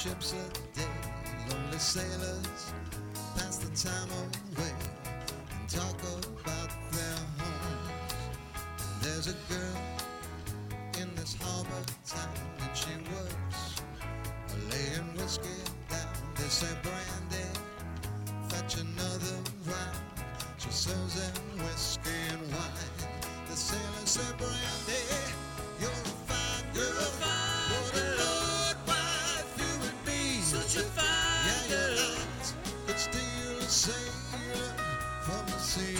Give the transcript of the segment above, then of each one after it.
ships a day, lonely sailors pass the time away and talk about their homes. And there's a girl in this harbor town, and she works laying whiskey down. They say, Brandy, fetch another round. She serves them whiskey and wine. The sailors say, Brandy, you're a fine girl. What a Lord, wife you would be. Such a fine Your girl. eyes could steal a sailor from the sea.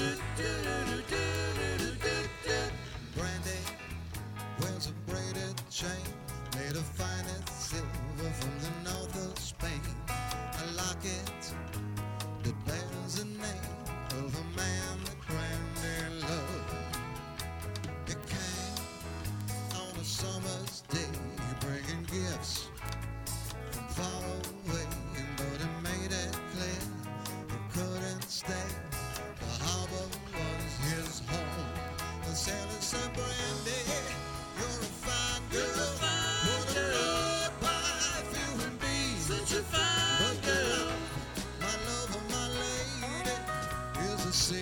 Brandy wears a braided chain made of finest silver from the north of Spain. A locket that bears the name of a man that Brandy loved. It came on a summer's day, bringing gifts from far away, but it made it clear he couldn't stay. The harbor was his home. The sailor said, Brandy, you're a fine girl. What a Lord, wife you would be. Such a fine girl. My love of my lady is the sea.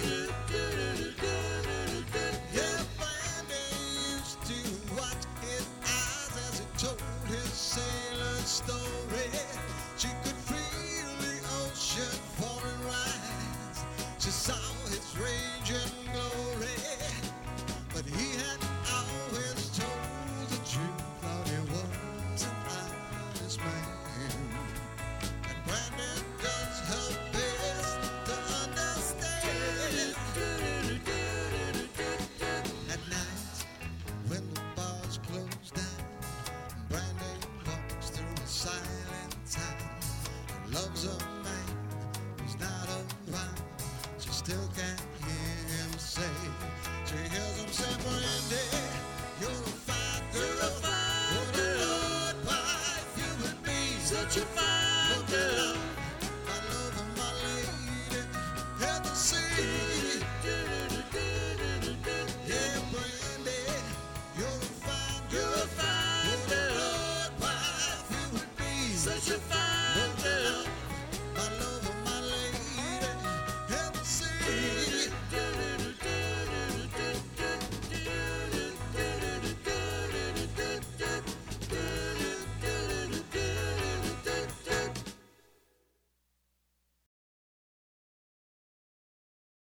Yeah, Brandy used to watch his eyes as he told his sailor story. She could feel the ocean falling rise. She saw his raging glory, but he had always told the truth. Thought he was an honest man. And Brandon does her best to understand. At night, when the bars close down, Brandon walks through a silent town and loves a man who's not around. She still can't hear him say. She hears him say,